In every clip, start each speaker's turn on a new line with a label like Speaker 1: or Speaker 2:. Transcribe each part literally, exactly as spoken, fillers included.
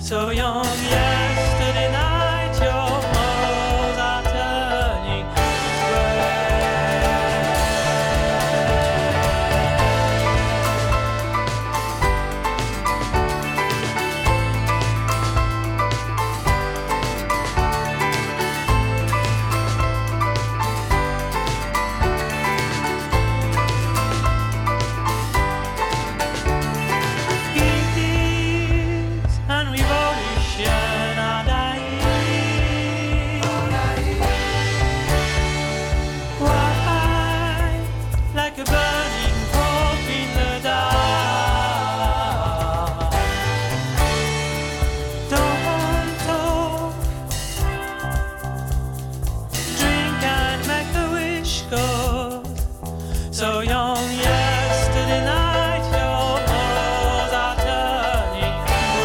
Speaker 1: So young yesterday night, your walls are turning peace and revolution are dying. Why, like a burning hope in the dark? Don't talk, drink and make a wish go. So young yesterday night, your walls are turning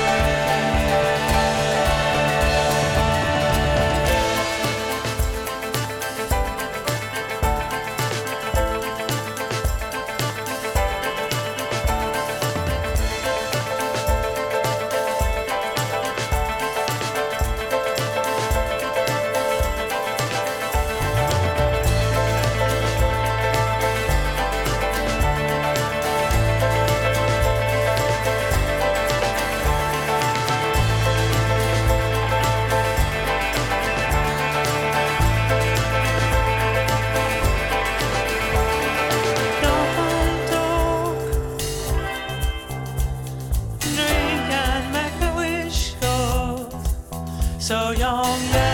Speaker 1: Don't talk, drink and make a wish go. So young.